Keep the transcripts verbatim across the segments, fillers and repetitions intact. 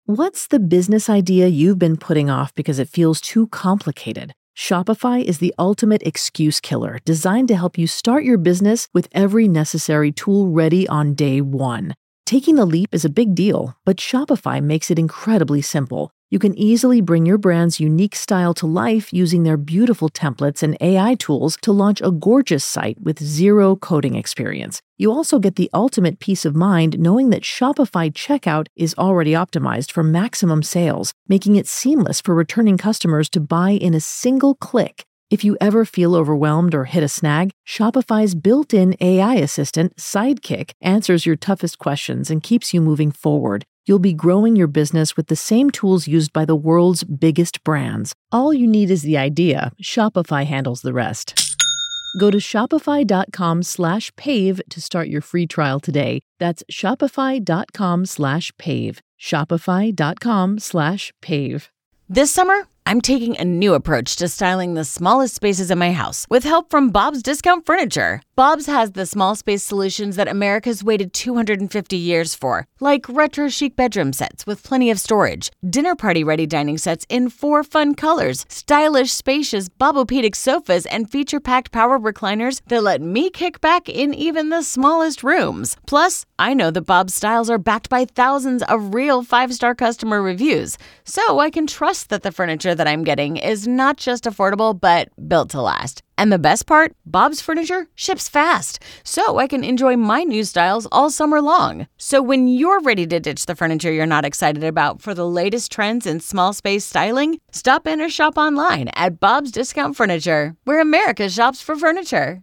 What's the business idea you've been putting off because it feels too complicated? Shopify is the ultimate excuse killer, designed to help you start your business with every necessary tool ready on day one. Taking the leap is a big deal, but Shopify makes it incredibly simple. You can easily bring your brand's unique style to life using their beautiful templates and A I tools to launch a gorgeous site with zero coding experience. You also get the ultimate peace of mind knowing that Shopify checkout is already optimized for maximum sales, making it seamless for returning customers to buy in a single click. If you ever feel overwhelmed or hit a snag, Shopify's built-in A I assistant, Sidekick, answers your toughest questions and keeps you moving forward. You'll be growing your business with the same tools used by the world's biggest brands. All you need is the idea. Shopify handles the rest. Go to shopify.com slash pave to start your free trial today. That's shopify.com slash pave. Shopify.com slash pave. This summer, I'm taking a new approach to styling the smallest spaces in my house with help from Bob's Discount Furniture. Bob's has the small space solutions that America's waited two hundred fifty years for, like retro chic bedroom sets with plenty of storage, dinner party ready dining sets in four fun colors, stylish spacious Bobopedic sofas, and feature packed power recliners that let me kick back in even the smallest rooms. Plus, I know that Bob's styles are backed by thousands of real five-star customer reviews, so I can trust that the furniture that I'm getting is not just affordable, but built to last. And the best part, Bob's Furniture ships fast, so I can enjoy my new styles all summer long. So when you're ready to ditch the furniture you're not excited about for the latest trends in small space styling, stop in or shop online at Bob's Discount Furniture, where America shops for furniture.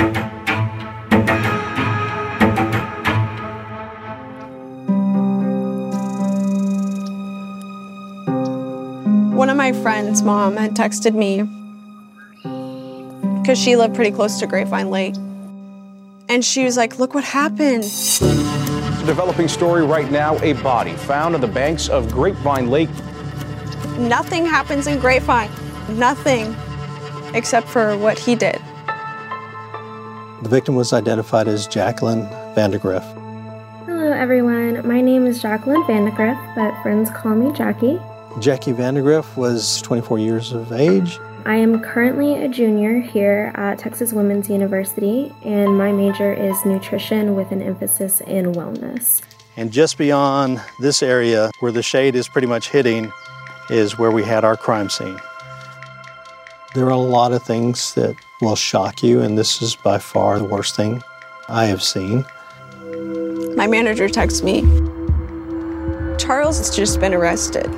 One of my friends' mom had texted me because she lived pretty close to Grapevine Lake. And she was like, look what happened. Developing story right now, a body found on the banks of Grapevine Lake. Nothing happens in Grapevine. Nothing except for what he did. The victim was identified as Jacqueline Vandergriff. Hello everyone, my name is Jacqueline Vandergriff, but friends call me Jackie. Jackie Vandergriff was twenty-four years of age. I am currently a junior here at Texas Women's University, and my major is nutrition with an emphasis in wellness. And just beyond this area, where the shade is pretty much hitting, is where we had our crime scene. There are a lot of things that will shock you, and this is by far the worst thing I have seen. My manager texts me, Charles has just been arrested.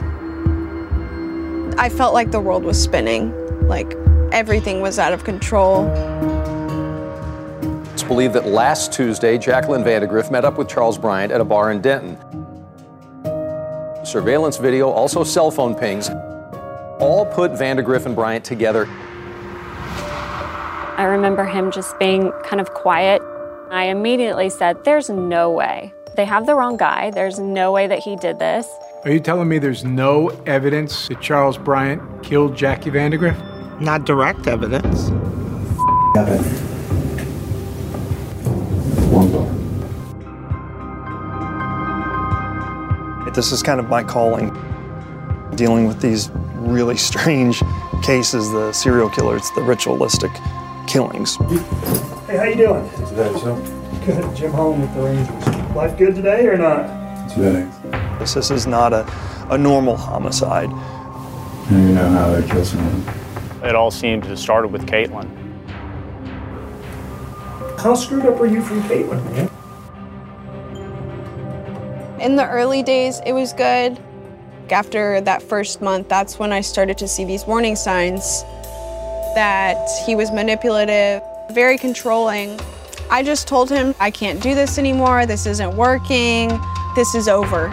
I felt like the world was spinning, like everything was out of control. It's believed that last Tuesday, Jacqueline Vandergriff met up with Charles Bryant at a bar in Denton. Surveillance video, also cell phone pings, all put Vandergriff and Bryant together. I remember him just being kind of quiet. I immediately said, there's no way. They have the wrong guy. There's no way that he did this. Are you telling me there's no evidence that Charles Bryant killed Jackie Vandergriff? Not direct evidence. This is kind of my calling, dealing with these really strange cases, the serial killers, the ritualistic killings. Hey, how you doing? Good. Jim home with the Rangers. Life good today or not? Today. This, this is not a, a normal homicide. And you know how they kill someone. It all seemed to have started with Caitlin. How screwed up are you from Caitlin, man? In the early days, it was good. After that first month, that's when I started to see these warning signs that he was manipulative, very controlling. I just told him, I can't do this anymore, this isn't working, this is over.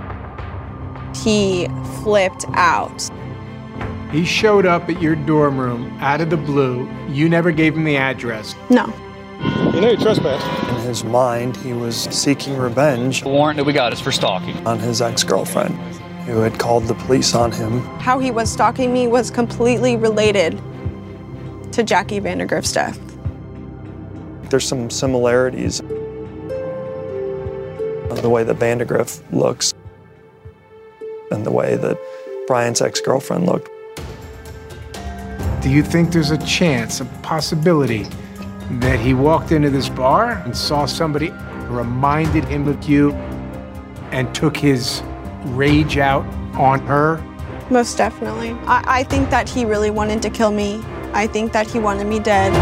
He flipped out. He showed up at your dorm room out of the blue. You never gave him the address. No. You know you trespassed. In his mind, he was seeking revenge. The warrant that we got is for stalking. On his ex-girlfriend, who had called the police on him. How he was stalking me was completely related to Jackie Vandergriff's death. There's some similarities. The way that Vandergriff looks. and the way that Bryant's ex-girlfriend looked. Do you think there's a chance, a possibility, that he walked into this bar and saw somebody who reminded him of you and took his rage out on her? Most definitely. I, I think that he really wanted to kill me. I think that he wanted me dead.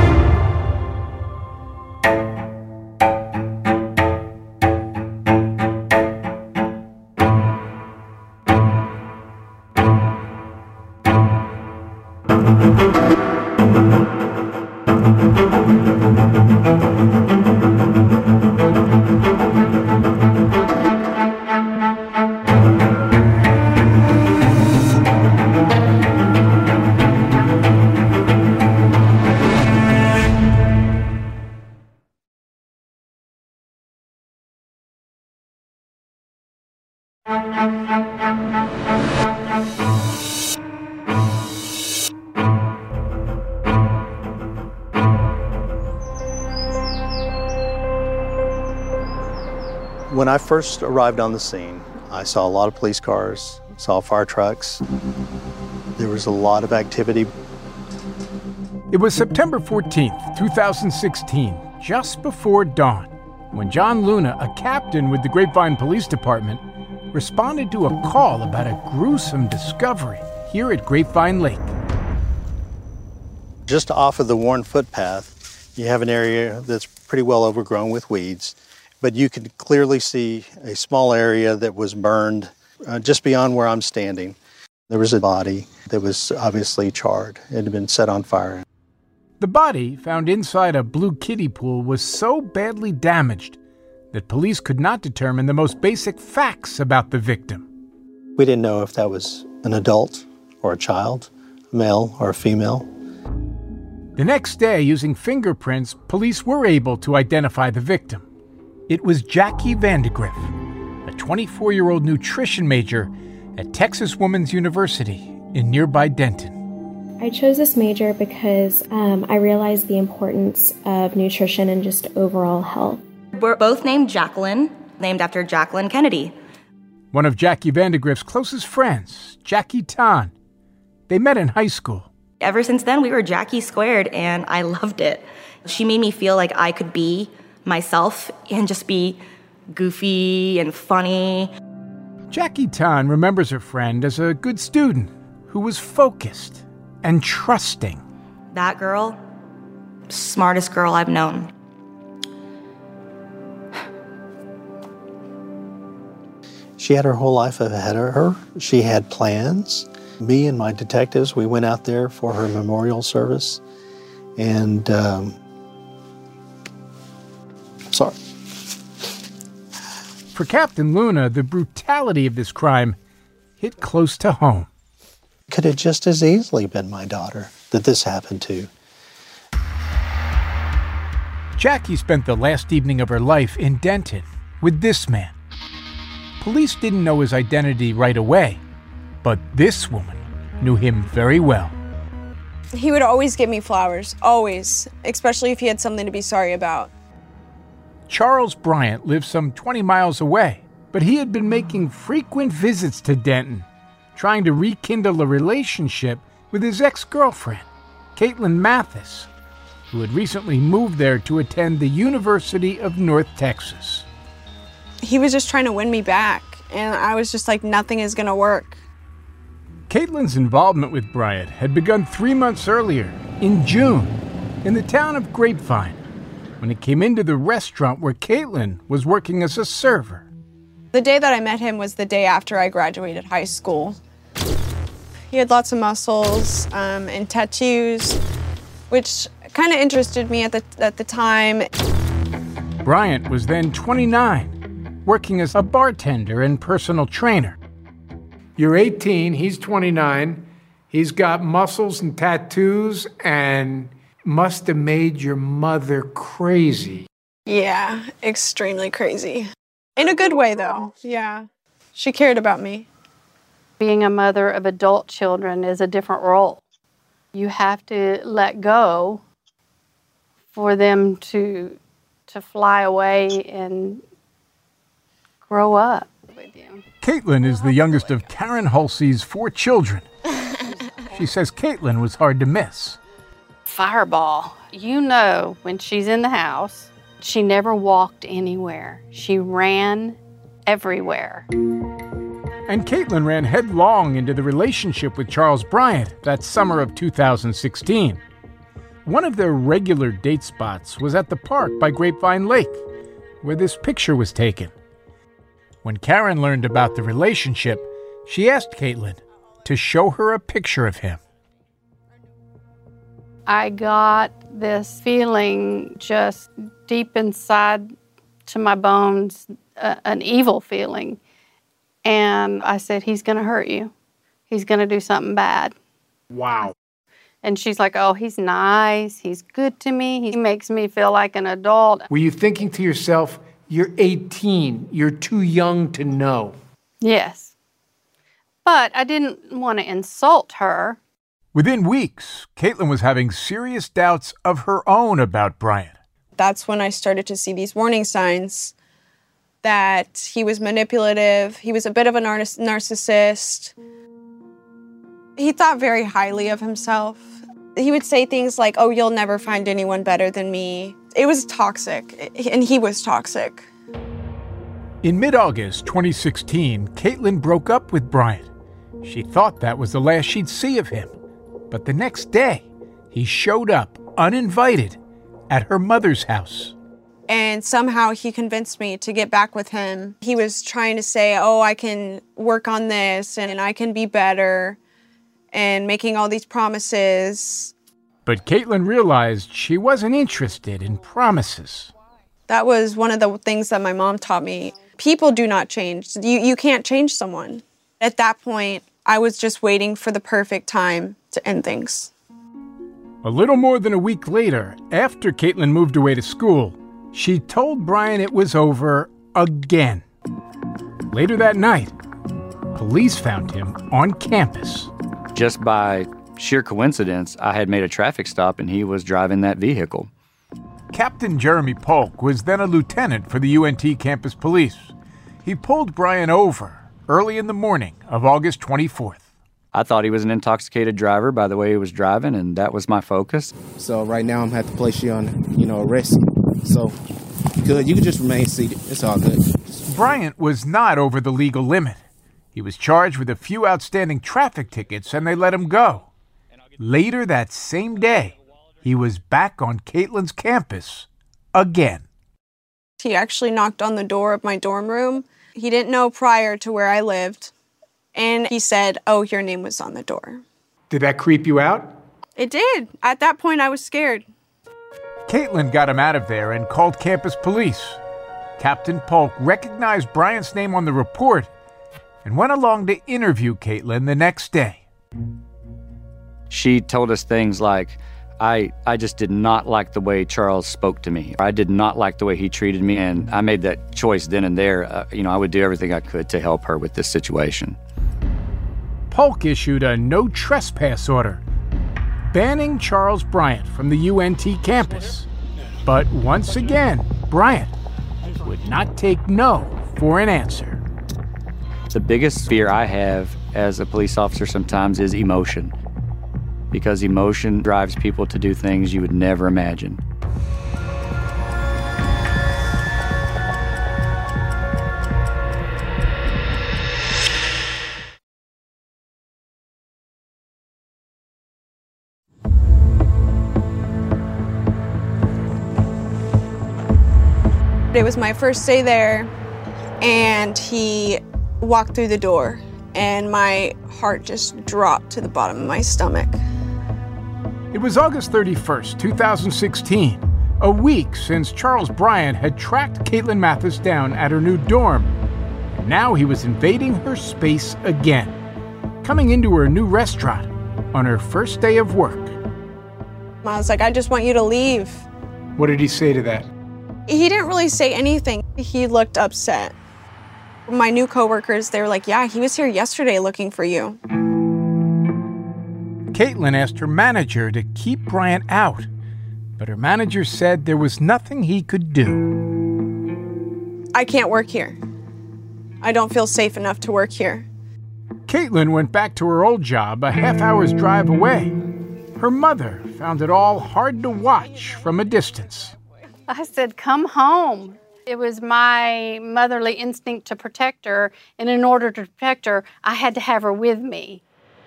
When I first arrived on the scene, I saw a lot of police cars, saw fire trucks. There was a lot of activity. It was September fourteenth, two thousand sixteen, just before dawn, when John Luna, a captain with the Grapevine Police Department, responded to a call about a gruesome discovery here at Grapevine Lake. Just off of the worn footpath, you have an area that's pretty well overgrown with weeds, but you can clearly see a small area that was burned uh, just beyond where I'm standing. There was a body that was obviously charred. It had been set on fire. The body, found inside a blue kiddie pool, was so badly damaged that police could not determine the most basic facts about the victim. We didn't know if that was an adult or a child, a male or a female. The next day, using fingerprints, police were able to identify the victim. It was Jackie Vandegrift, a twenty-four-year-old nutrition major at Texas Women's University in nearby Denton. I chose this major because um, I realized the importance of nutrition and just overall health. We're both named Jacqueline, named after Jacqueline Kennedy. One of Jackie Vandegrift's closest friends, Jackie Tan. They met in high school. Ever since then, we were Jackie squared, and I loved it. She made me feel like I could be myself and just be goofy and funny. Jackie Tan remembers her friend as a good student who was focused and trusting. That girl, smartest girl I've known. She had her whole life ahead of her. She had plans. Me and my detectives, we went out there for her memorial service. And, um, sorry. For Captain Luna, the brutality of this crime hit close to home. Could have just as easily been my daughter that this happened to. Jackie spent the last evening of her life in Denton with this man. Police didn't know his identity right away, but this woman knew him very well. He would always give me flowers, always, especially if he had something to be sorry about. Charles Bryant lived some twenty miles away, but he had been making frequent visits to Denton, trying to rekindle a relationship with his ex-girlfriend, Caitlin Mathis, who had recently moved there to attend the University of North Texas. He was just trying to win me back, and I was just like, nothing is gonna work. Caitlin's involvement with Bryant had begun three months earlier, in June, in the town of Grapevine, when he came into the restaurant where Caitlin was working as a server. The day that I met him was the day after I graduated high school. He had lots of muscles um, and tattoos, which kind of interested me at the, at the time. Bryant was then twenty-nine, working as a bartender and personal trainer. You're eighteen, he's twenty-nine. He's got muscles and tattoos and must have made your mother crazy. Yeah, extremely crazy. In a good way, though. Yeah. She cared about me. Being a mother of adult children is a different role. You have to let go for them to to fly away and grow up with you. Caitlin is the youngest of Karen Halsey's four children. She says Caitlin was hard to miss. Fireball. You know, when she's in the house, she never walked anywhere. She ran everywhere. And Caitlin ran headlong into the relationship with Charles Bryant that summer of two thousand sixteen. One of their regular date spots was at the park by Grapevine Lake, where this picture was taken. When Karen learned about the relationship, she asked Caitlin to show her a picture of him. I got this feeling just deep inside to my bones, uh, an evil feeling. And I said, he's going to hurt you. He's going to do something bad. Wow. And she's like, oh, he's nice. He's good to me. He makes me feel like an adult. Were you thinking to yourself, you're eighteen, you're too young to know? Yes. But I didn't want to insult her. Within weeks, Caitlin was having serious doubts of her own about Bryant. That's when I started to see these warning signs that he was manipulative, he was a bit of a nar- narcissist. He thought very highly of himself. He would say things like, oh, you'll never find anyone better than me. It was toxic, and he was toxic. In mid-August twenty sixteen, Caitlin broke up with Bryant. She thought that was the last she'd see of him. But the next day, he showed up uninvited at her mother's house. And somehow he convinced me to get back with him. He was trying to say, oh, I can work on this and I can be better, and making all these promises. But Caitlin realized she wasn't interested in promises. That was one of the things that my mom taught me. People do not change. You, you can't change someone. At that point, I was just waiting for the perfect time to end things. A little more than a week later, after Caitlin moved away to school, she told Bryant it was over again. Later that night, police found him on campus. Just by sheer coincidence, I had made a traffic stop and he was driving that vehicle. Captain Jeremy Polk was then a lieutenant for the U N T campus police. He pulled Bryant over early in the morning of August twenty-fourth. I thought he was an intoxicated driver by the way he was driving, and that was my focus. So right now I'm going to have to place you on, you know, arrest. So, good. You can just remain seated. It's all good. Bryant was not over the legal limit. He was charged with a few outstanding traffic tickets, and they let him go. Later that same day, he was back on Caitlin's campus again. He actually knocked on the door of my dorm room. He didn't know prior to where I lived. And he said, oh, your name was on the door. Did that creep you out? It did. At that point, I was scared. Caitlin got him out of there and called campus police. Captain Polk recognized Bryant's name on the report and went along to interview Caitlin the next day. She told us things like, I, I just did not like the way Charles spoke to me. I did not like the way he treated me, and I made that choice then and there. Uh, you know, I would do everything I could to help her with this situation. Polk issued a no trespass order, banning Charles Bryant from the U N T campus. But once again, Bryant would not take no for an answer. The biggest fear I have as a police officer sometimes is emotion, because emotion drives people to do things you would never imagine. It was my first day there, and he walked through the door, and my heart just dropped to the bottom of my stomach. It was August thirty-first, two thousand sixteen, a week since Charles Bryant had tracked Caitlin Mathis down at her new dorm. And now he was invading her space again, coming into her new restaurant on her first day of work. I was like, I just want you to leave. What did he say to that? He didn't really say anything. He looked upset. My new coworkers, they were like, yeah, he was here yesterday looking for you. Caitlin asked her manager to keep Bryant out, but her manager said there was nothing he could do. I can't work here. I don't feel safe enough to work here. Caitlin went back to her old job a half hour's drive away. Her mother found it all hard to watch from a distance. I said, come home. It was my motherly instinct to protect her, and in order to protect her, I had to have her with me.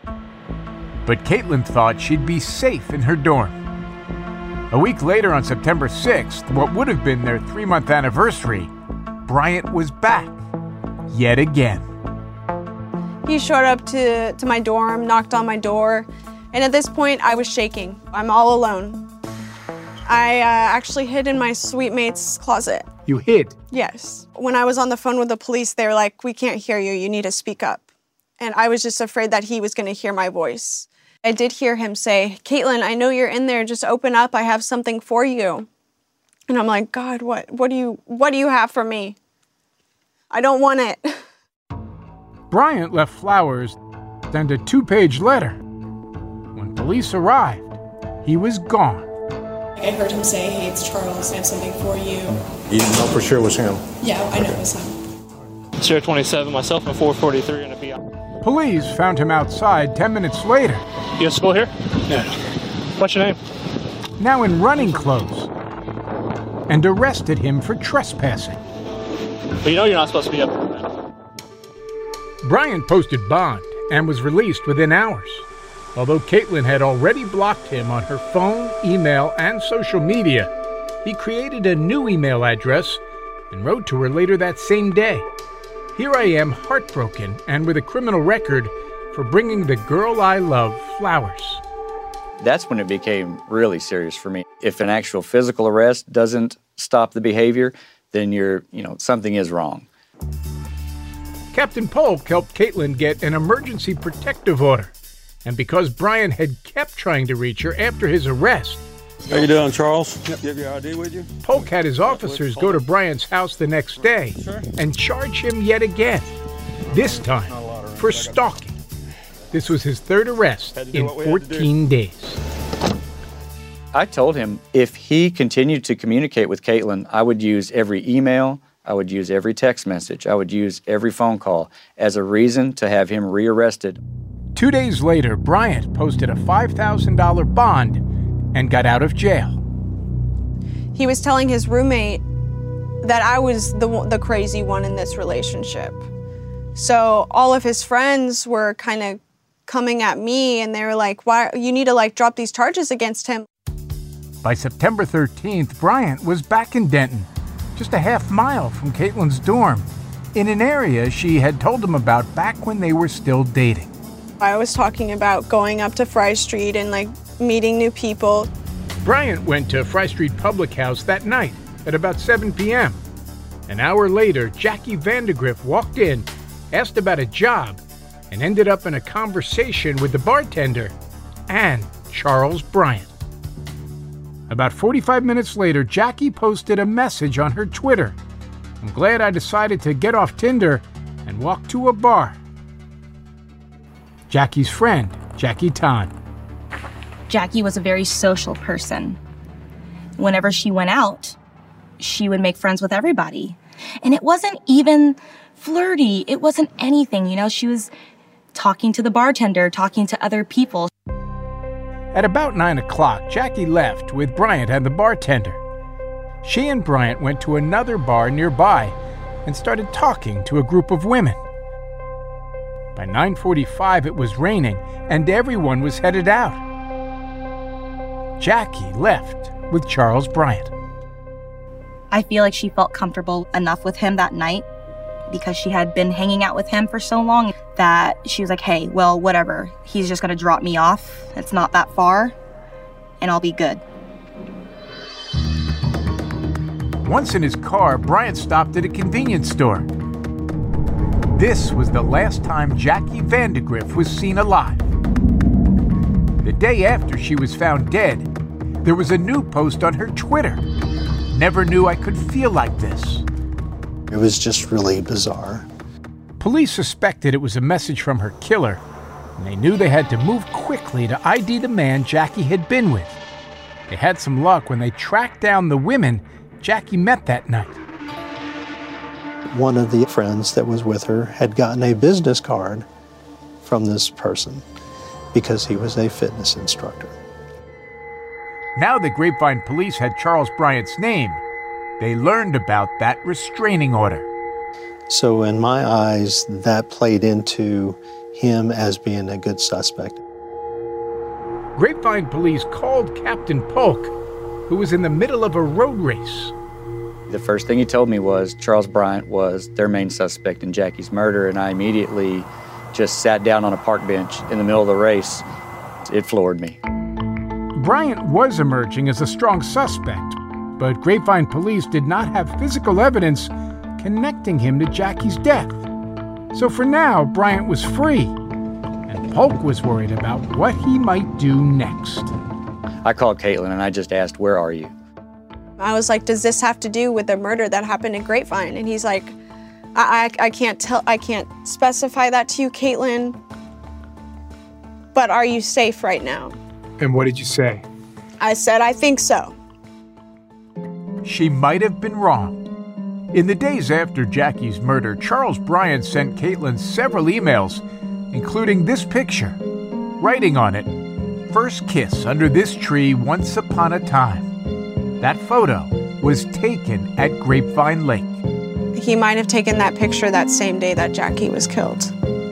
But Caitlin thought she'd be safe in her dorm. A week later, on September sixth, what would have been their three-month anniversary, Bryant was back, yet again. He showed up to, to my dorm, knocked on my door, and at this point, I was shaking. I'm all alone. I uh, actually hid in my suite mate's closet. You hid? Yes. When I was on the phone with the police, they were like, we can't hear you, you need to speak up. And I was just afraid that he was gonna hear my voice. I did hear him say, Caitlin, I know you're in there, just open up, I have something for you. And I'm like, God, what, what do you, what do you have for me? I don't want it. Bryant left flowers and a two-page letter. When police arrived, he was gone. I heard him say, hey, it's Charles, I have something for you. You didn't know for sure it was him? Yeah, I know it was him. Sierra twenty-seven, myself and four forty-three and a P I. Police found him outside ten minutes later. You at school here? Yeah. What's your name? Now in running clothes. And arrested him for trespassing. But you know you're not supposed to be up there. Bryant posted bond and was released within hours. Although Caitlin had already blocked him on her phone, email, and social media, he created a new email address and wrote to her later that same day. Here I am, heartbroken and with a criminal record for bringing the girl I love flowers. That's when it became really serious for me. If an actual physical arrest doesn't stop the behavior, then you're, you know, something is wrong. Captain Polk helped Caitlin get an emergency protective order. And because Bryant had kept trying to reach her after his arrest... How you doing, Charles? Yep. You have your I D with you? Polk had his officers go to Bryant's house the next day and charge him yet again, this time for stalking. This was his third arrest in fourteen days. I told him if he continued to communicate with Caitlin, I would use every email, I would use every text message, I would use every phone call as a reason to have him rearrested. Two days later, Bryant posted a five thousand dollars bond and got out of jail. He was telling his roommate that I was the, the crazy one in this relationship. So all of his friends were kind of coming at me and they were like, "Why you need to like drop these charges against him." By September thirteenth, Bryant was back in Denton, just a half mile from Caitlin's dorm, in an area she had told him about back when they were still dating. I was talking about going up to Fry Street and like meeting new people. Bryant went to Fry Street Public House that night at about seven p.m. An hour later, Jackie Vandergriff walked in, asked about a job, and ended up in a conversation with the bartender and Charles Bryant. About forty-five minutes later, Jackie posted a message on her Twitter. I'm glad I decided to get off Tinder and walk to a bar. Jackie's friend, Jackie Tan. Jackie was a very social person. Whenever she went out, she would make friends with everybody. And it wasn't even flirty. It wasn't anything, you know, she was talking to the bartender, talking to other people. At about nine o'clock, Jackie left with Bryant and the bartender. She and Bryant went to another bar nearby and started talking to a group of women. By nine forty-five, it was raining and everyone was headed out. Jackie left with Charles Bryant. I feel like she felt comfortable enough with him that night because she had been hanging out with him for so long that she was like, hey, well, whatever. He's just going to drop me off. It's not that far, and I'll be good. Once in his car, Bryant stopped at a convenience store. This was the last time Jackie Vandergriff was seen alive. The day after she was found dead, there was a new post on her Twitter. Never knew I could feel like this. It was just really bizarre. Police suspected it was a message from her killer, and they knew they had to move quickly to I D the man Jackie had been with. They had some luck when they tracked down the women Jackie met that night. One of the friends that was with her had gotten a business card from this person because he was a fitness instructor. Now the Grapevine police had Charles Bryant's name. They learned about that restraining order. So in my eyes, that played into him as being a good suspect. Grapevine police called Captain Polk, who was in the middle of a road race. The first thing he told me was Charles Bryant was their main suspect in Jackie's murder, and I immediately just sat down on a park bench in the middle of the race. It floored me. Bryant was emerging as a strong suspect, but Grapevine police did not have physical evidence connecting him to Jackie's death. So for now, Bryant was free, and Polk was worried about what he might do next. I called Caitlin and I just asked, "Where are you?" I was like, does this have to do with the murder that happened in Grapevine? And he's like, I, I, I can't tell, I can't specify that to you, Caitlin, but are you safe right now? And what did you say? I said, I think so. She might have been wrong. In the days after Jackie's murder, Charles Bryant sent Caitlin several emails, including this picture, writing on it, "First kiss under this tree once upon a time." That photo was taken at Grapevine Lake. He might have taken that picture that same day that Jackie was killed.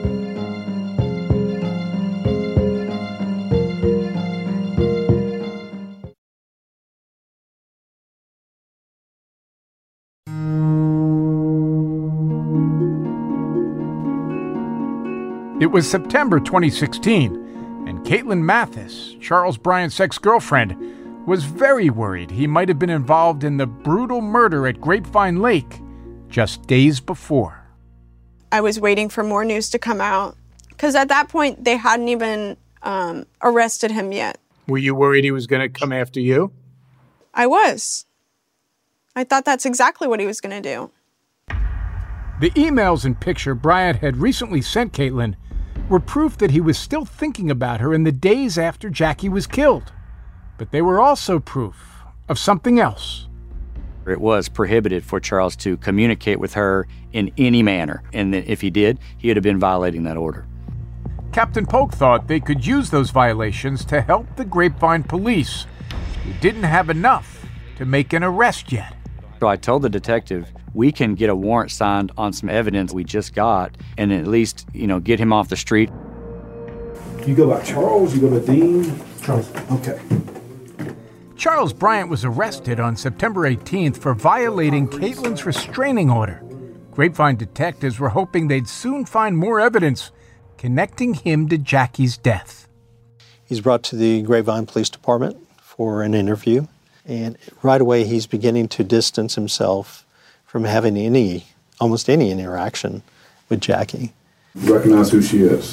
It was September twenty sixteen, and Caitlin Mathis, Charles Bryant's ex-girlfriend, was very worried he might have been involved in the brutal murder at Grapevine Lake just days before. I was waiting for more news to come out, because at that point, they hadn't even um, arrested him yet. Were you worried he was going to come after you? I was. I thought that's exactly what he was going to do. The emails and picture Bryant had recently sent Caitlin were proof that he was still thinking about her in the days after Jackie was killed. But they were also proof of something else. It was prohibited for Charles to communicate with her in any manner, and that if he did, he would have been violating that order. Captain Polk thought they could use those violations to help the Grapevine police, who didn't have enough to make an arrest yet. So I told the detective, we can get a warrant signed on some evidence we just got, and at least, you know, get him off the street. You go by Charles, you go by Dean? Charles, okay. Charles Bryant was arrested on September eighteenth for violating Caitlin's restraining order. Grapevine detectives were hoping they'd soon find more evidence connecting him to Jackie's death. He's brought to the Grapevine Police Department for an interview, and right away he's beginning to distance himself from having any, almost any interaction with Jackie. You recognize who she is?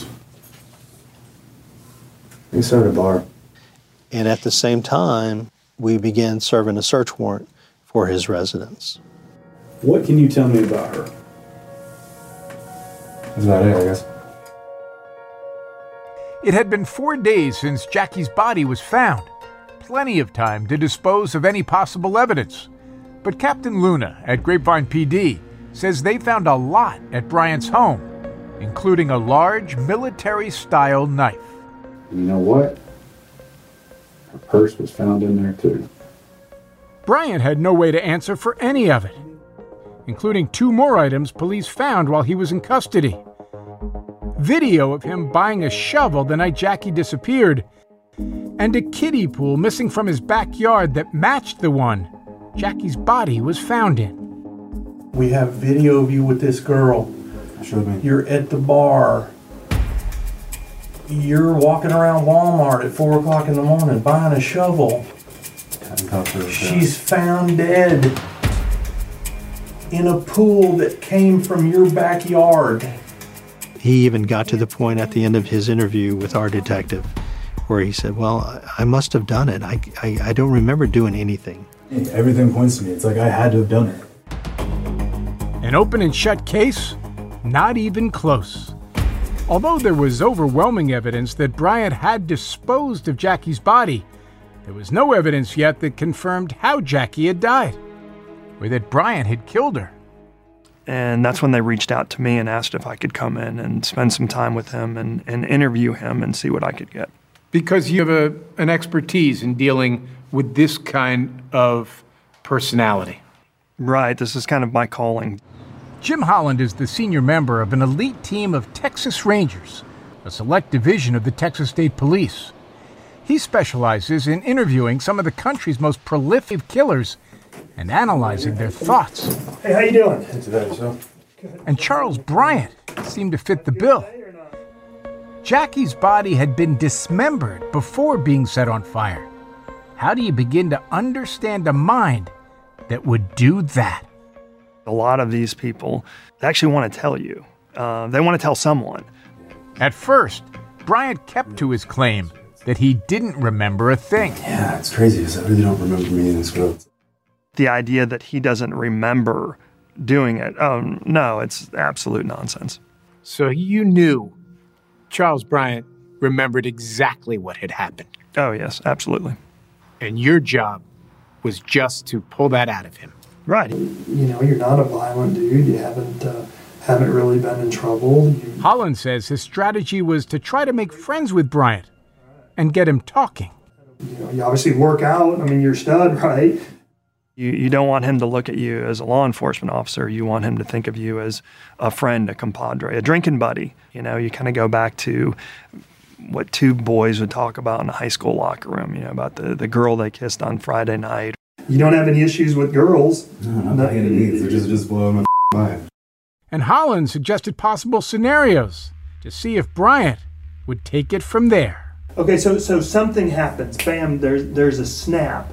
We served a bar. And at the same time, we began serving a search warrant for his residence. What can you tell me about her? That's about it, I guess. It had been four days since Jackie's body was found. Plenty of time to dispose of any possible evidence. But Captain Luna at Grapevine P D says they found a lot at Bryant's home, including a large military-style knife. You know what? Her purse was found in there, too. Bryant had no way to answer for any of it, including two more items police found while he was in custody. Video of him buying a shovel the night Jackie disappeared, and a kiddie pool missing from his backyard that matched the one Jackie's body was found in. We have video of you with this girl. Show me. You're at the bar. You're walking around Walmart at four o'clock in the morning buying a shovel. She's found dead in a pool that came from your backyard. He even got to the point at the end of his interview with our detective where he said, well, I must have done it. I, I, I don't remember doing anything. Everything points to me. It's like I had to have done it. An open and shut case? Not even close. Although there was overwhelming evidence that Bryant had disposed of Jackie's body, there was no evidence yet that confirmed how Jackie had died, or that Bryant had killed her. And that's when they reached out to me and asked if I could come in and spend some time with him and, and interview him and see what I could get. Because you have a, an expertise in dealing with this kind of personality. Right, this is kind of my calling. Jim Holland is the senior member of an elite team of Texas Rangers, a select division of the Texas State Police. He specializes in interviewing some of the country's most prolific killers and analyzing their thoughts. Hey, how you doing? And Charles Bryant seemed to fit the bill. Jackie's body had been dismembered before being set on fire. How do you begin to understand a mind that would do that? A lot of these people actually want to tell you. Uh, they want to tell someone. At first, Bryant kept to his claim that he didn't remember a thing. Yeah, it's crazy because I really don't remember meeting this girl. The idea that he doesn't remember doing it, oh, no, it's absolute nonsense. So you knew Charles Bryant remembered exactly what had happened. Oh, yes, absolutely. And your job was just to pull that out of him. Right. You know, you're not a violent dude. You haven't uh, haven't really been in trouble. You... Holland says his strategy was to try to make friends with Bryant and get him talking. You know, you obviously work out. I mean, you're a stud, right? You, you don't want him to look at you as a law enforcement officer. You want him to think of you as a friend, a compadre, a drinking buddy. You know, you kind of go back to what two boys would talk about in a high school locker room, you know, about the, the girl they kissed on Friday night. You don't have any issues with girls. No, not by any means. They're just, just blowing my mind. And Holland suggested possible scenarios to see if Bryant would take it from there. Okay, so so something happens. Bam, there's there's a snap.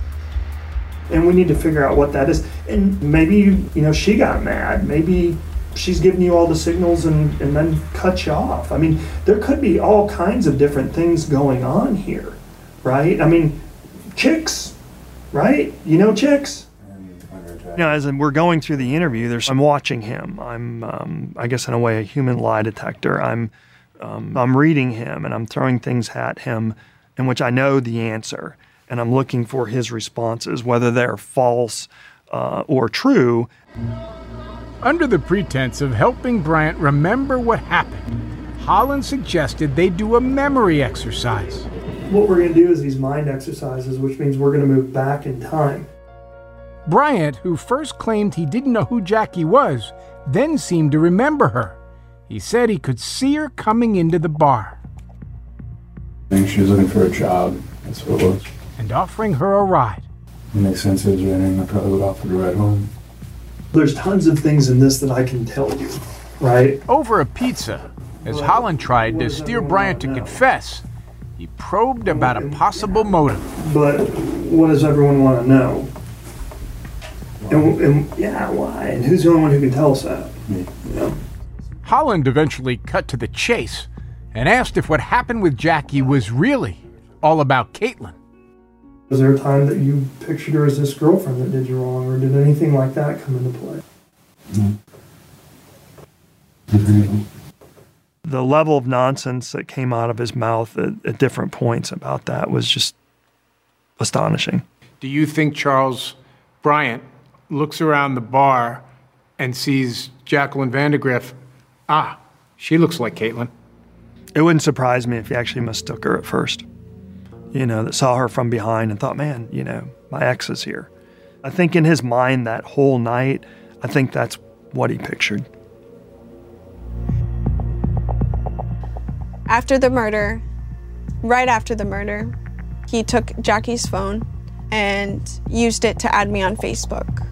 And we need to figure out what that is. And maybe, you know, she got mad. Maybe she's giving you all the signals and, and then cut you off. I mean, there could be all kinds of different things going on here, right? I mean, chicks, right? You know chicks? You know, as we're going through the interview, there's I'm watching him. I'm, um, I guess, in a way, a human lie detector. I'm, um, I'm reading him and I'm throwing things at him in which I know the answer, and I'm looking for his responses, whether they're false uh, or true. Under the pretense of helping Bryant remember what happened, Holland suggested they do a memory exercise. What we're going to do is these mind exercises, which means we're going to move back in time. Bryant, who first claimed he didn't know who Jackie was, then seemed to remember her. He said he could see her coming into the bar. I think she was looking for a job. That's what it was. And offering her a ride. It makes sense. It was raining. I probably would offer a ride home. There's tons of things in this that I can tell you, right? Over a pizza, as Holland tried to steer Bryant to confess, he probed about a possible motive. But what does everyone want to know? And, and yeah, why? And who's the only one who can tell us that? Me. You know? Holland eventually cut to the chase and asked if what happened with Jackie was really all about Caitlin. Was there a time that you pictured her as this girlfriend that did you wrong, or did anything like that come into play? No. The level of nonsense that came out of his mouth at, at different points about that was just astonishing. Do you think Charles Bryant looks around the bar and sees Jacqueline Vandergriff? Ah, she looks like Caitlin. It wouldn't surprise me if he actually mistook her at first. You know, that saw her from behind and thought, man, you know, my ex is here. I think in his mind that whole night, I think that's what he pictured. After the murder, right after the murder, he took Jackie's phone and used it to add me on Facebook.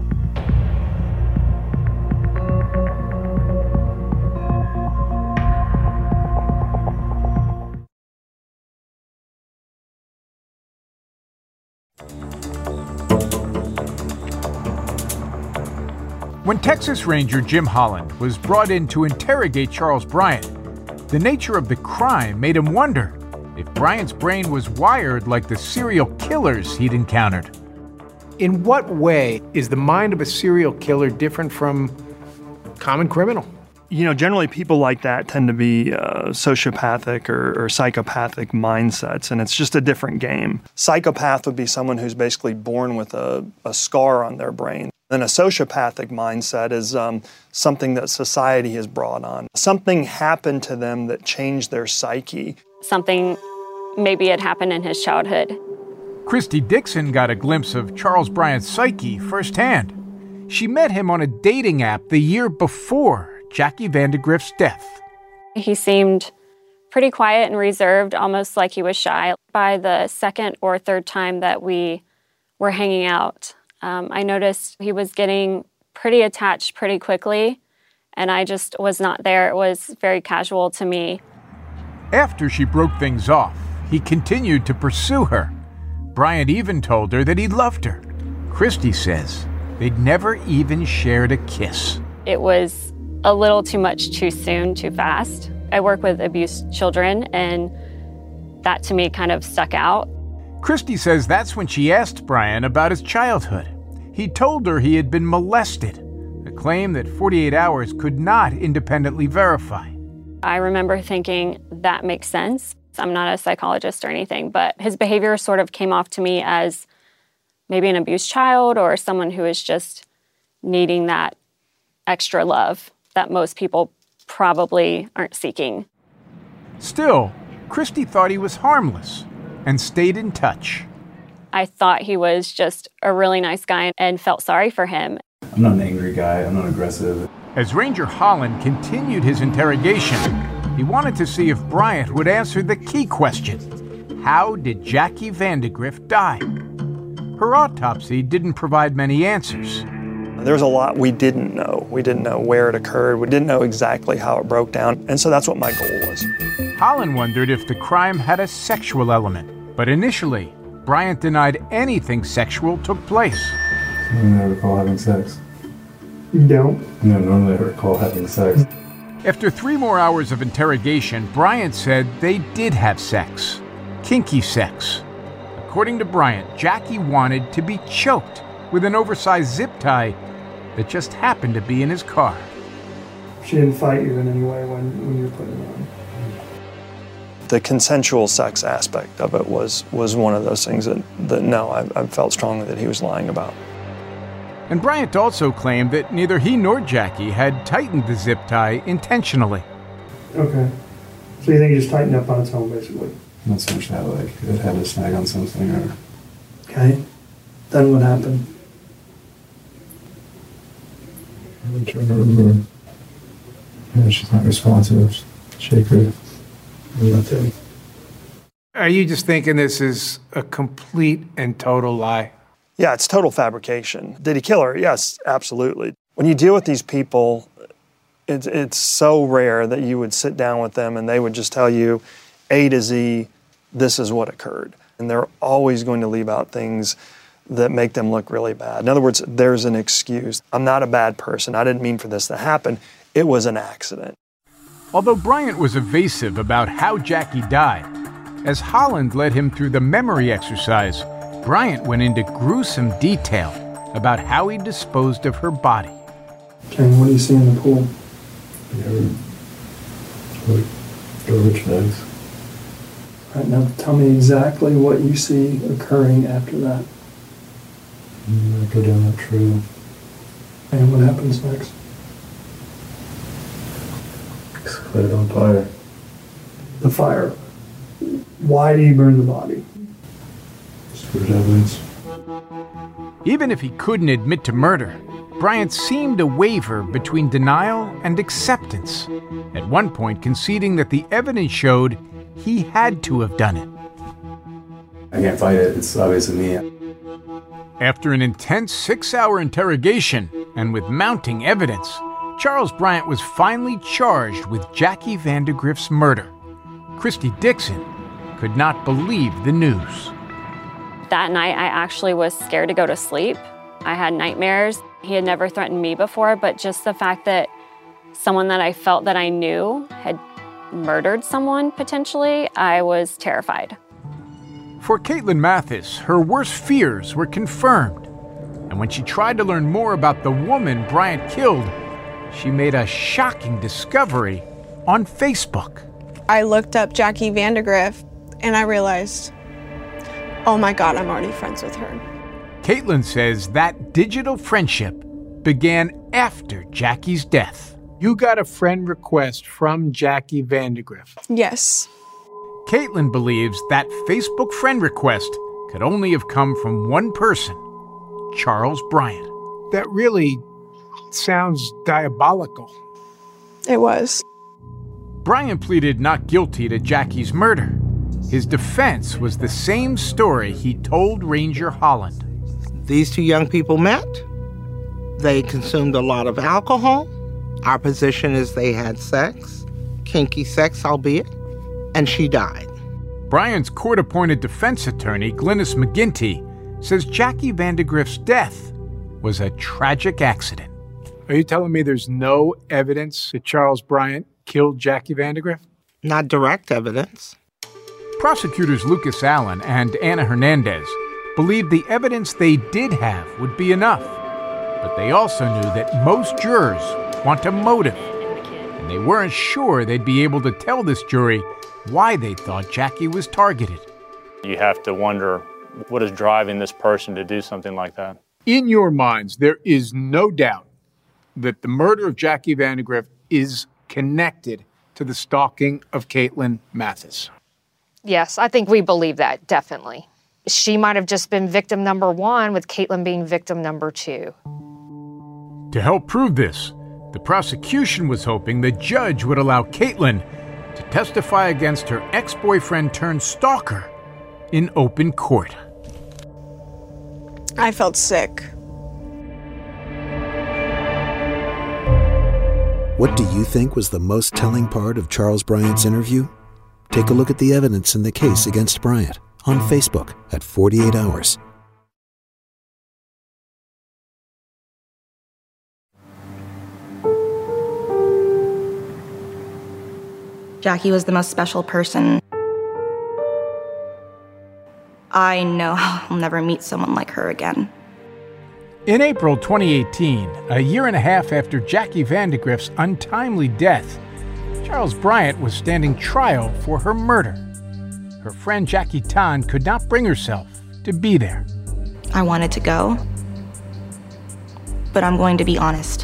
When Texas Ranger Jim Holland was brought in to interrogate Charles Bryant, the nature of the crime made him wonder if Bryant's brain was wired like the serial killers he'd encountered. In what way is the mind of a serial killer different from common criminal? You know, generally people like that tend to be uh, sociopathic or, or psychopathic mindsets, and it's just a different game. Psychopath would be someone who's basically born with a, a scar on their brain. And a sociopathic mindset is um, something that society has brought on. Something happened to them that changed their psyche. Something maybe had happened in his childhood. Christy Dixon got a glimpse of Charles Bryant's psyche firsthand. She met him on a dating app the year before Jackie Vandegrift's death. He seemed pretty quiet and reserved, almost like he was shy. By the second or third time that we were hanging out, um, I noticed he was getting pretty attached pretty quickly, and I just was not there. It was very casual to me. After she broke things off, he continued to pursue her. Bryant even told her that he loved her. Christy says they'd never even shared a kiss. It was a little too much too soon, too fast. I work with abused children, and that to me kind of stuck out. Christy says that's when she asked Bryant about his childhood. He told her he had been molested, a claim that forty-eight hours could not independently verify. I remember thinking, that makes sense. I'm not a psychologist or anything, but his behavior sort of came off to me as maybe an abused child or someone who is just needing that extra love that most people probably aren't seeking. Still, Christy thought he was harmless and stayed in touch. I thought he was just a really nice guy and felt sorry for him. I'm not an angry guy. I'm not aggressive. As Ranger Holland continued his interrogation, he wanted to see if Bryant would answer the key question: how did Jackie Vandegrift die? Her autopsy didn't provide many answers. There's a lot we didn't know. We didn't know where it occurred. We didn't know exactly how it broke down. And so that's what my goal was. Holland wondered if the crime had a sexual element, but initially, Bryant denied anything sexual took place. I don't recall having sex. You don't? No, normally I recall having sex. After three more hours of interrogation, Bryant said they did have sex. Kinky sex. According to Bryant, Jackie wanted to be choked with an oversized zip tie that just happened to be in his car. She didn't fight you in any way when, when you were putting it on? The consensual sex aspect of it was, was one of those things that, that no, I, I felt strongly that he was lying about. And Bryant also claimed that neither he nor Jackie had tightened the zip tie intentionally. Okay. So you think he just tightened up on its own, basically? Not so much that, like, it had to snag on something or... Okay. Then what happened? I'm trying to remember. Yeah, she's not responsive. Shake her. Nothing. Are you just thinking this is a complete and total lie? Yeah, it's total fabrication. Did he kill her? Yes, absolutely. When you deal with these people, it's, it's so rare that you would sit down with them and they would just tell you A to Z, this is what occurred. And they're always going to leave out things that make them look really bad. In other words, there's an excuse. I'm not a bad person. I didn't mean for this to happen. It was an accident. Although Bryant was evasive about how Jackie died, as Holland led him through the memory exercise, Bryant went into gruesome detail about how he disposed of her body. Ken, what do you see in the pool? Yeah, like garbage bags. All right, now tell me exactly what you see occurring after that. I go down that trail. And what happens next? It's lit on fire. The fire. Why do you burn the body? Spirit evidence. Even if he couldn't admit to murder, Bryant seemed to waver between denial and acceptance, at one point conceding that the evidence showed he had to have done it. I can't fight it. It's obviously me. After an intense six-hour interrogation and with mounting evidence, Charles Bryant was finally charged with Jackie Vandegrift's murder. Christy Dixon could not believe the news. That night, I actually was scared to go to sleep. I had nightmares. He had never threatened me before, but just the fact that someone that I felt that I knew had murdered someone potentially, I was terrified. For Caitlin Mathis, her worst fears were confirmed. And when she tried to learn more about the woman Bryant killed, she made a shocking discovery on Facebook. I looked up Jackie Vandegrift and I realized, oh my God, I'm already friends with her. Caitlin says that digital friendship began after Jackie's death. You got a friend request from Jackie Vandegrift. Yes. Caitlin believes that Facebook friend request could only have come from one person, Charles Bryant. That really sounds diabolical. It was. Bryant pleaded not guilty to Jackie's murder. His defense was the same story he told Ranger Holland. These two young people met. They consumed a lot of alcohol. Our position is they had sex, kinky sex, albeit, and she died. Bryant's court-appointed defense attorney, Glynis McGinty, says Jackie Vandegrift's death was a tragic accident. Are you telling me there's no evidence that Charles Bryant killed Jackie Vandegrift? Not direct evidence. Prosecutors Lucas Allen and Anna Hernandez believed the evidence they did have would be enough, but they also knew that most jurors want a motive, and they weren't sure they'd be able to tell this jury why they thought Jackie was targeted. You have to wonder what is driving this person to do something like that. In your minds, there is no doubt that the murder of Jackie Vandegrift is connected to the stalking of Caitlin Mathis. Yes, I think we believe that, definitely. She might have just been victim number one, with Caitlin being victim number two. To help prove this, the prosecution was hoping the judge would allow Caitlin to testify against her ex-boyfriend turned stalker in open court. I felt sick. What do you think was the most telling part of Charles Bryant's interview? Take a look at the evidence in the case against Bryant on Facebook at forty-eight hours. Jackie was the most special person. I know I'll never meet someone like her again. In April twenty eighteen, a year and a half after Jackie Vandegrift's untimely death, Charles Bryant was standing trial for her murder. Her friend Jackie Tan could not bring herself to be there. I wanted to go, but I'm going to be honest.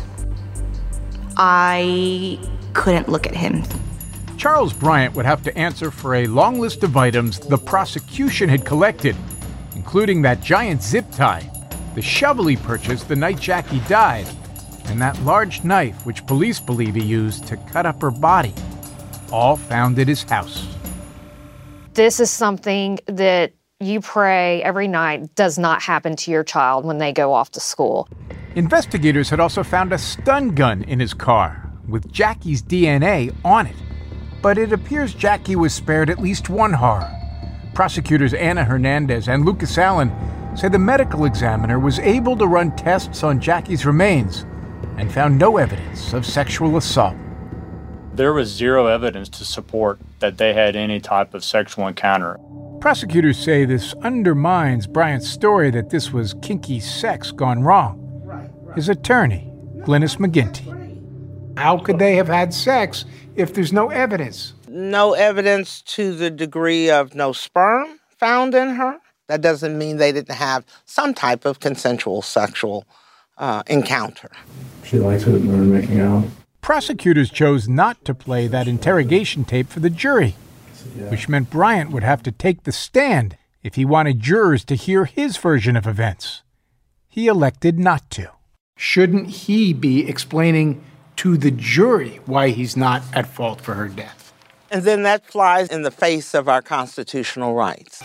I couldn't look at him. Charles Bryant would have to answer for a long list of items the prosecution had collected, including that giant zip tie, the shovel he purchased the night Jackie died, and that large knife which police believe he used to cut up her body, all found at his house. This is something that you pray every night does not happen to your child when they go off to school. Investigators had also found a stun gun in his car with Jackie's D N A on it, but it appears Jackie was spared at least one horror. Prosecutors Anna Hernandez and Lucas Allen say the medical examiner was able to run tests on Jackie's remains and found no evidence of sexual assault. There was zero evidence to support that they had any type of sexual encounter. Prosecutors say this undermines Bryant's story that this was kinky sex gone wrong. His attorney, Glynis McGinty. How could they have had sex if there's no evidence? No evidence to the degree of no sperm found in her. That doesn't mean they didn't have some type of consensual sexual uh, encounter. She likes it when we're making out. Prosecutors chose not to play that interrogation tape for the jury, Yeah. which meant Bryant would have to take the stand if he wanted jurors to hear his version of events. He elected not to. Shouldn't he be explaining to the jury why he's not at fault for her death? And then that flies in the face of our constitutional rights.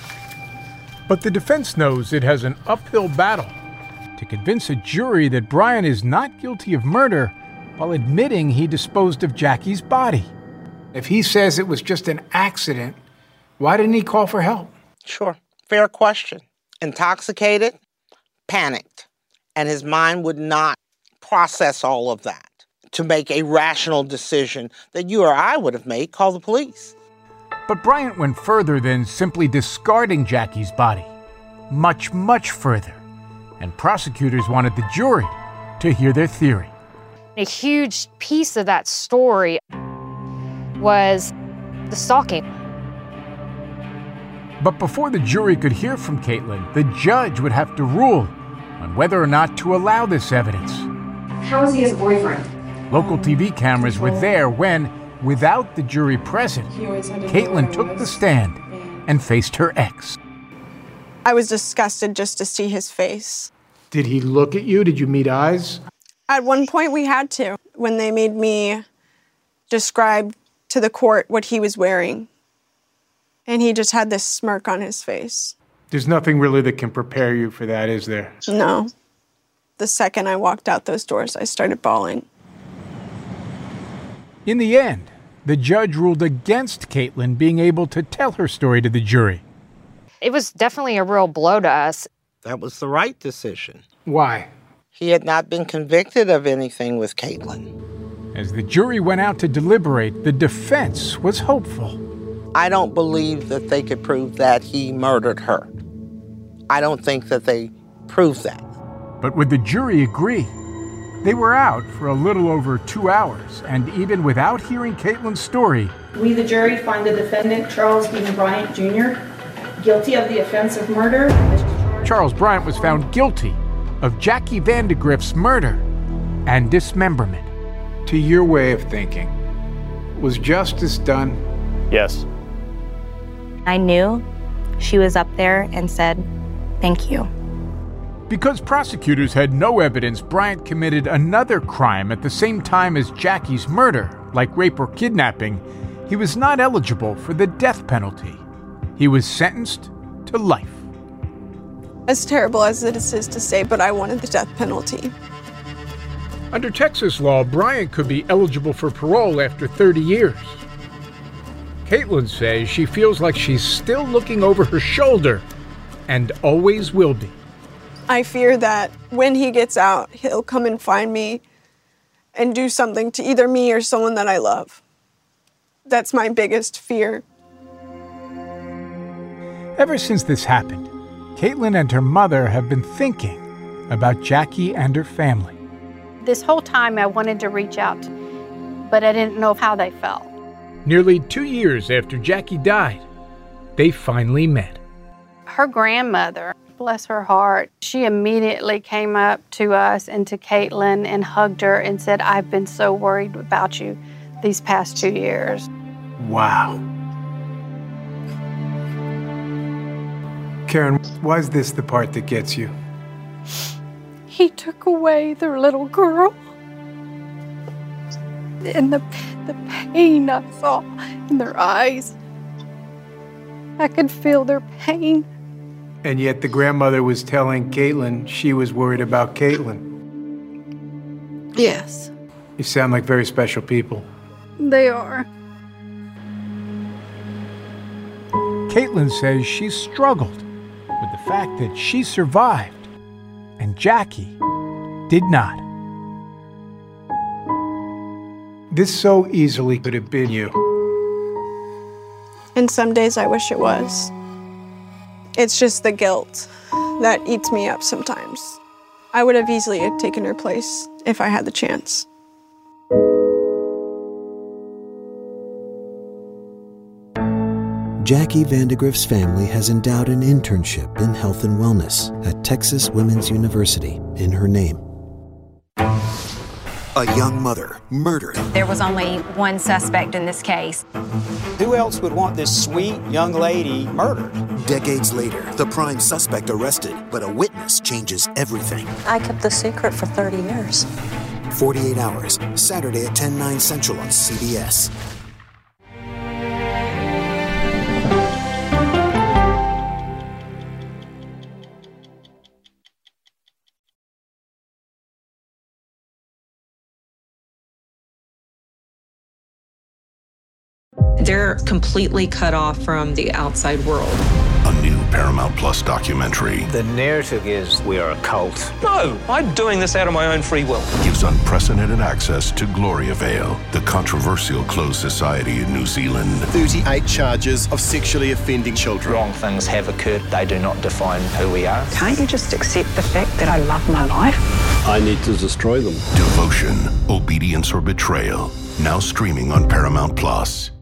But the defense knows it has an uphill battle to convince a jury that Bryant is not guilty of murder while admitting he disposed of Jackie's body. If he says it was just an accident, why didn't he call for help? Sure. Fair question. Intoxicated, panicked, and his mind would not process all of that to make a rational decision that you or I would have made. Call the police. But Bryant went further than simply discarding Jackie's body. Much, much further. And prosecutors wanted the jury to hear their theory. A huge piece of that story was the stalking. But before the jury could hear from Caitlin, the judge would have to rule on whether or not to allow this evidence. How is he as a boyfriend? Local T V cameras were there when, without the jury present, Caitlin took the stand and faced her ex. I was disgusted just to see his face. Did he look at you? Did you meet eyes? At one point we had to, when they made me describe to the court what he was wearing. And he just had this smirk on his face. There's nothing really that can prepare you for that, is there? No. The second I walked out those doors, I started bawling. In the end, the judge ruled against Caitlin being able to tell her story to the jury. It was definitely a real blow to us. That was the right decision. Why? He had not been convicted of anything with Caitlin. As the jury went out to deliberate, the defense was hopeful. I don't believe that they could prove that he murdered her. I don't think that they proved that. But would the jury agree? They were out for a little over two hours, and even without hearing Caitlin's story, We, the jury, find the defendant, Charles Dean Bryant, Junior, guilty of the offense of murder. Charles Bryant was found guilty of Jackie Vandegrift's murder and dismemberment. To your way of thinking, was justice done? Yes. I knew she was up there and said, thank you. Because prosecutors had no evidence Bryant committed another crime at the same time as Jackie's murder, like rape or kidnapping, he was not eligible for the death penalty. He was sentenced to life. As terrible as it is to say, but I wanted the death penalty. Under Texas law, Bryant could be eligible for parole after thirty years. Caitlin says she feels like she's still looking over her shoulder and always will be. I fear that when he gets out, he'll come and find me and do something to either me or someone that I love. That's my biggest fear. Ever since this happened, Caitlin and her mother have been thinking about Jackie and her family. This whole time I wanted to reach out, but I didn't know how they felt. Nearly two years after Jackie died, they finally met. Her grandmother, bless her heart, she immediately came up to us and to Caitlin and hugged her and said, I've been so worried about you these past two years. Wow. Karen, why is this the part that gets you? He took away their little girl. And the, the pain I saw in their eyes, I could feel their pain. And yet the grandmother was telling Caitlin she was worried about Caitlin. Yes, You sound like very special people. they are. Caitlin says she's struggled with the fact that she survived and Jackie did not. This so easily could have been you. And some days I wish it was. It's just the guilt that eats me up sometimes. I would have easily taken her place if I had the chance. Jackie Vandegrift's family has endowed an internship in health and wellness at Texas Women's University in her name. A young mother murdered. There was only one suspect in this case. Who else would want this sweet young lady murdered? Decades later, the prime suspect arrested, but a witness changes everything. I kept the secret for thirty years. forty-eight hours, Saturday at ten, nine Central on C B S. They're completely cut off from the outside world. A new Paramount Plus documentary The narrative is we are a cult. No, I'm doing this out of my own free will. gives unprecedented access to Gloria Vale, the controversial closed society in New Zealand. thirty-eight charges of sexually offending children. Wrong things have occurred. They do not define who we are. Can't you just accept the fact that I love my life? I need to destroy them. Devotion, obedience, or betrayal. Now streaming on Paramount Plus.